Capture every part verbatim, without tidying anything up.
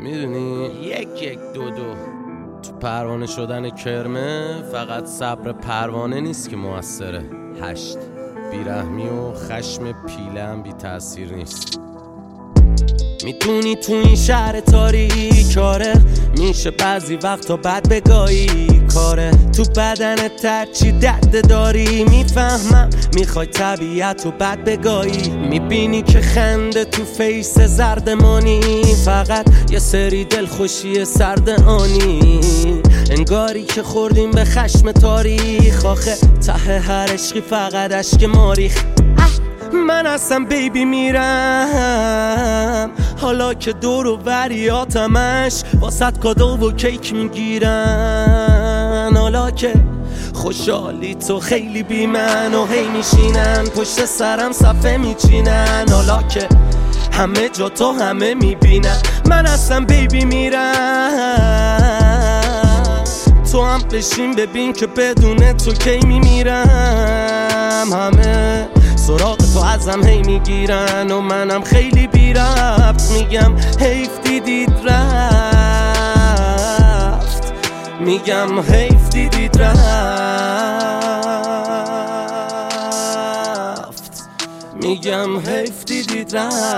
میدونی یک یک دو دو تو پروانه شدن کرمه فقط صبر پروانه نیست که موثره. هشت بیرحمی و خشم پیله هم بی تأثیر نیست. میدونی تو این شهر تاریک کاره میشه بعضی وقتا بد بگاهی کاره تو بدنت ترچی درد داری میفهمم میخوای طبیعت رو بد بگاهی میبینی که خنده تو فیس زردمانی فقط یه سری دلخوشی سرد آنی انگاری که خوردیم به خشم تاریخ آخه ته هر عشقی فقط اشک ماریخ من هستم بیبی میرم حالا که دور و بریاتمش واسط کادو و کیک میگیرن حالا که خوشحالی تو خیلی بی من و هی میشینن پشت سرم صفحه میچینن حالا که همه جا تو همه میبینن من هستم بیبی میرم تو هم بشین ببین که بدون تو کی میمیرم همه سراغ تو ازم هی میگیرن و منم خیلی بی ربط میگم حیف دیدید رفت میگم حیف دیدید رفت میگم حیف دیدید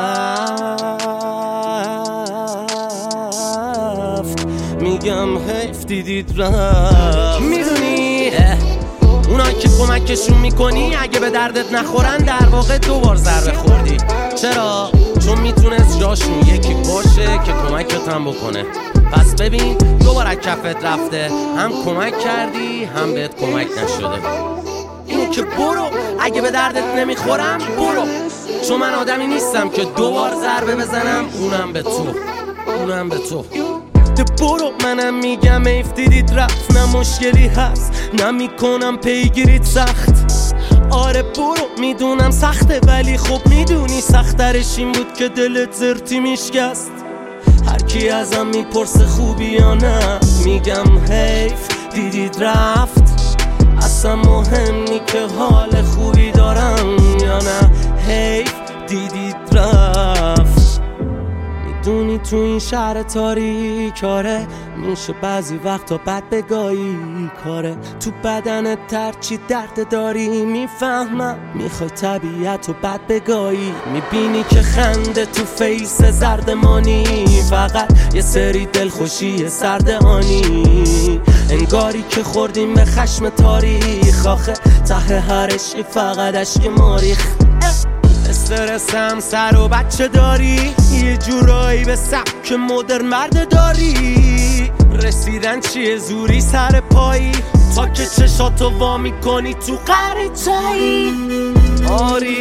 رفت میگم حیف دیدید رفت میدونی اونایی که کمکشون میکنی اگه به دردت نخورن در واقع دو بار ضربه خوردی. چرا؟ چون میتونست جاشون یکی باشه که کمکت هم بکنه. پس ببین دو بار از کفت رفته هم کمک کردی هم بهت کمک نشده. اینو که برو اگه به دردت نمیخورم برو چون من آدمی نیستم که دو بار ضربه بزنم اونم به تو اونم به تو ده برو منم میگم حیف دیدید رفت نه مشکلی هست نمیکنم پیگیریت سخت آره برو میدونم سخته ولی خب میدونی سخترش این بود که دلت زرتی میشکست هر کی ازم میپرسه خوبی یا نه میگم حیف دیدید رفت اصلا مهم نی که حال خوبی دارم یا نه حیف دیدید رفت میدونی تو این شهر تاریک کاره میشه بعضی وقتا بد بگاهی کاره تو بدنت ترچی درد داری میفهمم میخوای طبیعت رو بد بگاهی میبینی که خنده تو فیس زردمانی فقط یه سری دلخوشی سرد آنی انگاری که خوردیم به خشم تاریخ آخه ته هر عشقی فقط اشک ماریخ استرسم سر و بچه داری یه جورایی به سبک مدرن مرد داری رسیدن چیه زوری سر پایی تا که چشاتو وا میکنی تو قریچایی آری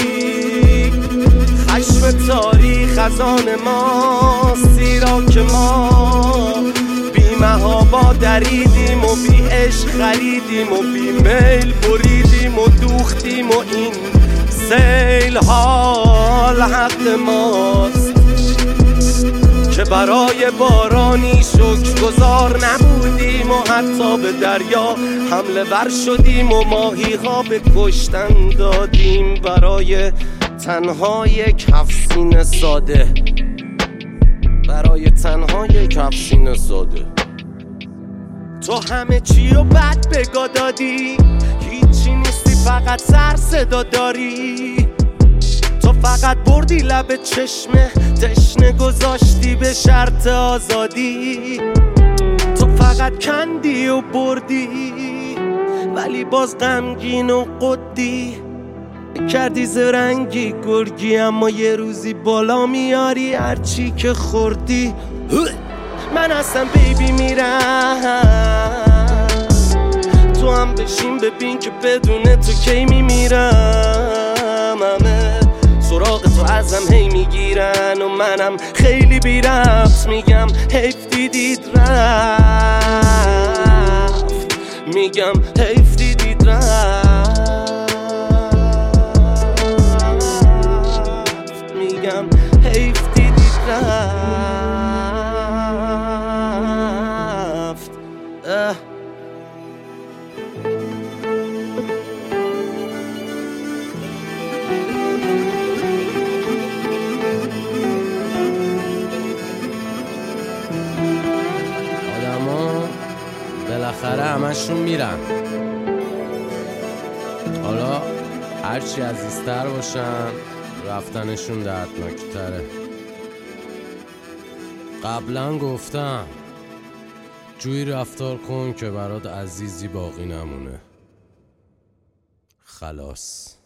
خشم تاریخ خزان ما سیرا که ما بی محابا دریدیم و بی عشق خریدیم و بی میل بریدیم و دوختیم و این سیل حال حق ماست که برای بارانی شکرگزار نبودیم و حتی به دریا حمله ور شدیم و ماهی ها به کشتن دادیم برای تنها یک هفت سینه ساده برای تنها یک هفت سینه ساده تو همه چی رو بد بگا دادی هیچی نیستی فقط سر صدا داری تو فقط بردی لب چشمه تشنه گذاشتی به شرط آزادی تو فقط کندی و بردی ولی باز غمگین و قدی کردی زرنگی گرگی اما یه روزی بالا میاری هرچی که خوردی من هستم بیبی میرم تو هم بشین ببین که بدون تو کی میمیرم همه سراغ تو ازم هی میگیرن و منم خیلی بی ربط میگم حیف دیدید رفت میگم حیف دیدید رفت میگم حیف دیدید رفت اه همشون میرن. حالا هرچی عزیزتر باشن رفتنشون دردناکتره. قبلا گفتم جوی رفتار کن که برات عزیزی باقی نمونه. خلاص.